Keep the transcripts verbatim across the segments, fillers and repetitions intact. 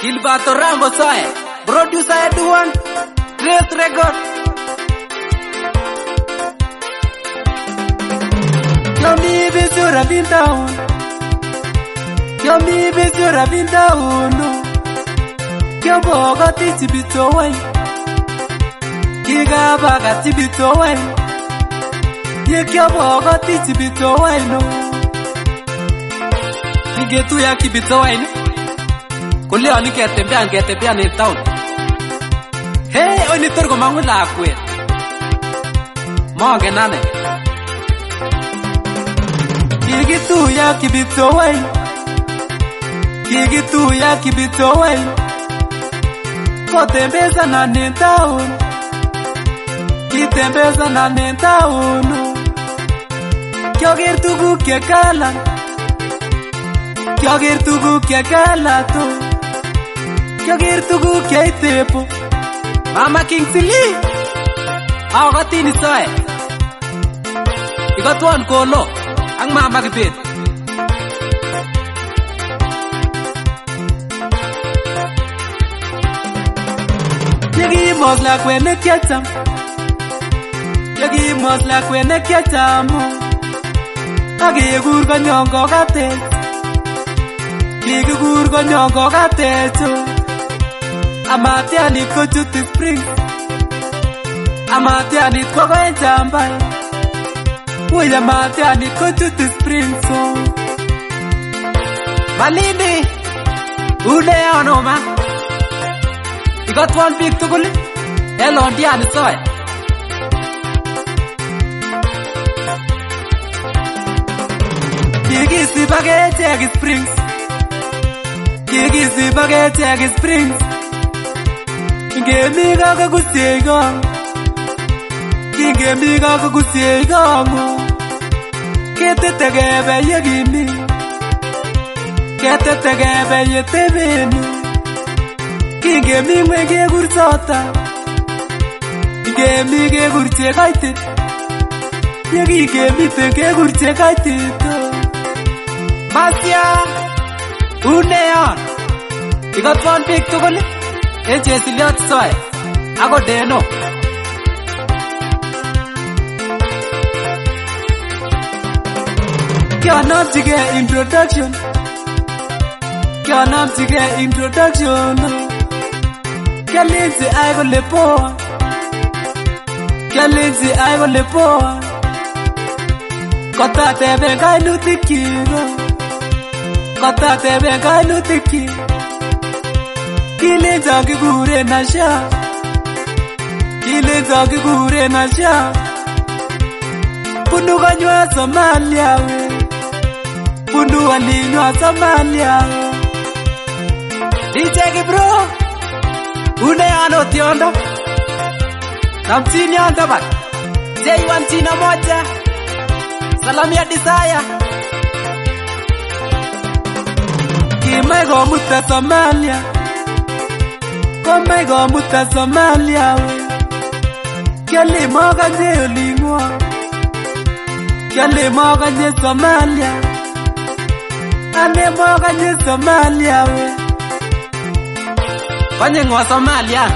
Gilberto Rambo Soe, producer Edwin, Trace Record. Yo mi besio rabinda uno, yo mi besio rabinda uno, yo boga tichi bito wai, kiga baga tibito wai, ye kyo boga tichi bito wai no, nigetu ya kibito wai no. Kuleo ni ketembea ketembea ni town. Hey, oni turgo mangula kwe. Monge nane. Kigitu ya kibito wai. Kigitu ya kibito wai. Kotembeza na ni town. Kitembeza na ni town. Kyogir tugu kya kala. Kyogir tugu kya kala to. Kyogir tugu kya itepo. Mama Kingsley Awa gati ni soe Iga tuan kolo Ang mama kibit Yagi mos la kwene kiatam Yagi mos la kwene kiatamo Agi gur kanyongo kate Ligi gur kanyongo kate cho Amatiani ko chuti spring Amatiani ko go enjambai Uy amatiani ko chuti spring so Malindi Une ono ma Igot one big tukuli Elon diani soe Kiki si bagete agi springs Kiki si bagete agi springs Kinge gaga kusiega Kinge gaga kusiega Kete tegebe yegimi Kete tegebe yetebenu Kinge mingwe ge gursata Kinge mige gurche kaitit Yegi ge mite ge gurche kaitit Masya Uneon Igot one big tukuli Eche siliot soe Ako deno Kya naam chige introduction Kya naam chige introduction Kya linzi aigo lepoa Kya linzi aigo lepoa Kota tebe kai nutikiro Kota tebe kai nutikiro Kile zaki gure nasha Kile zaki gure nasha Pundu kanywa Somalia we Pundu walinywa Somalia Dicheki bro Une ano tiondo Namchini anda bak Jai wanchina moja Salamia Desire Kime go muta Somalia Kome go muta Somalia we Kyali moga je olingwa Kyali moga je Somalia Ane moga je Somalia we Kanye ngwa Somalia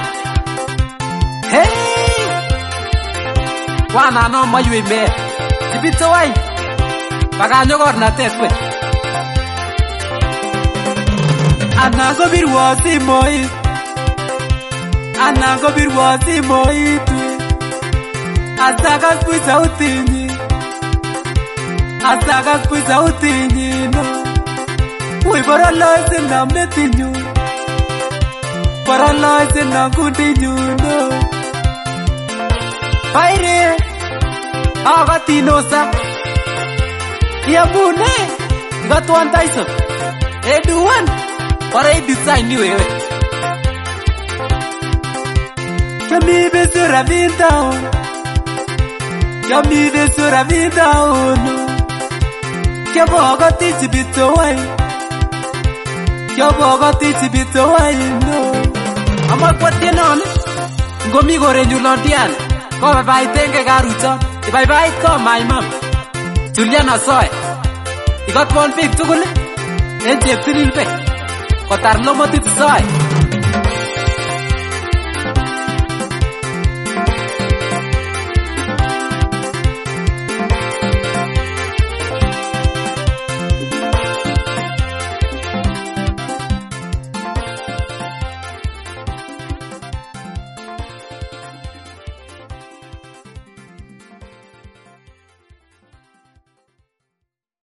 Hey Wana no maywe me Tibito wai Baka nyogor na tetwe Anago birwasi moi Anango birwasi moitwe Asaka spui sautinyi Asaka spui sautinyi no Uy para loise namne tinyu Para loise nangundi nyu no Paire Aga tinosa Yabune Gatuan taiso Eduan Para i-design ni wewe Yami besio rabinda uno Yami besio rabinda uno Kya boga tichi bito wai Kya boga tichi bito wai no Ama kwa tienone Ngomi gore nyulon tian Ko bye tenge garucho Bye bye ko my mom Juliana soy Igot one big tukule En cheptiril pe kotar lomotit soy